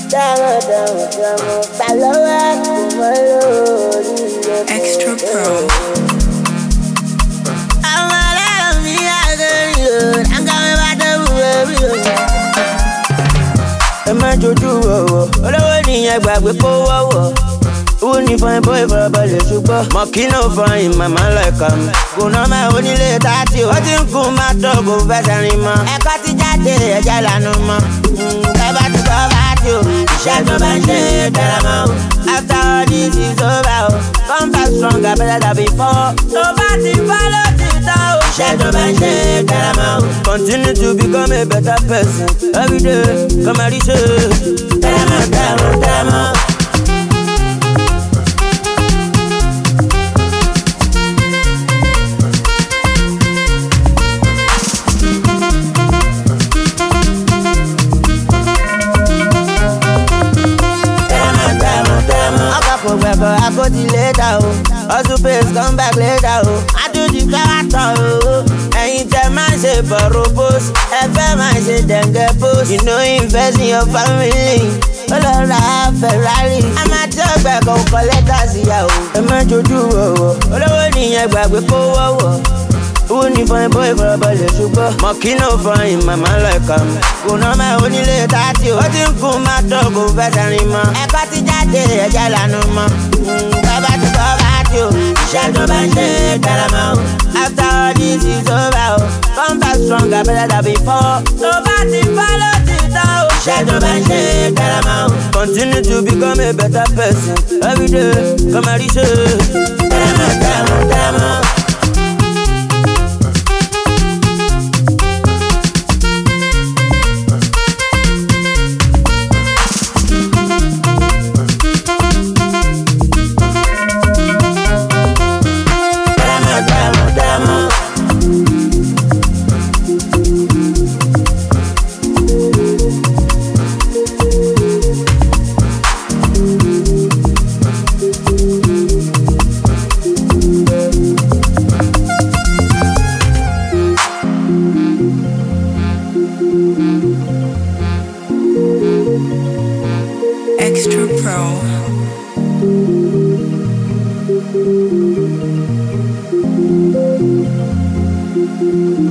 Extra Pro. Ẹ má jojú ọ̀wọ̀ olówó nìyẹn gbàgbé kó wọ́wọ́ who ní fine boy farabalẹ̀ ṣùgbọ́n mọ̀kínà fine màmá lẹ́ka mi kò ná máa onílé tààtì ó ti ń kun máa tọ́ kò fẹsẹ̀ rìn mọ́ ẹ̀kọ́ ti jáde ẹ̀jẹ̀ lànà mọ́ bàbá ti kọ́ bá ti o iṣẹ́ tó bá ń ṣe tẹ̀lé mọ́ o after all this is over o come back stronger better than before tó bá ti follow ti tán o iṣẹ́ tó bá ń ṣe tẹ̀lé mọ́ o continue to become a better person every day come and reach it tẹ̀lé mọ́ tẹ̀lé mọ́ tẹ̀lé mọ́. I go till later, oh. Also pays come back later, oh. I do the character, oh. Ẹ̀yin tẹ́ máa ṣe propose, ẹ fẹ́ máa ṣe dẹ̀ngẹ̀ post. You know invest in your family, ó lọ ra Ferrari. A máa tí ọgbẹ́ kan kọ lẹ́tà síyà, oh. Ẹ má jojú ọ̀wọ̀, olówó nìyẹn gbàgbé kó wọ́wọ́. Who ní fine boy farabalẹ̀ ṣùgbọ́n mọ̀kínà fine màmá lẹ́ka mi kò ná máa onílé tààtì ó ti ń kun máa tọ́ kò fẹsẹ̀ rìn mọ́ ẹ̀kọ́ ti jáde ẹ̀jẹ̀ lànà mọ́ bàbá ti kọ́ bá ti o iṣẹ́ tó bá ń ṣe tẹ̀lé mọ́ o after all this is over o come back stronger better than before tó bá ti follow ti tán o iṣẹ́ tó bá ń ṣe tẹ̀lé mọ́ o continue to become a better person every day come and reach it tẹ̀lé mọ́ tẹ̀lé mọ́ tẹ̀lé mọ́. Extra Pro.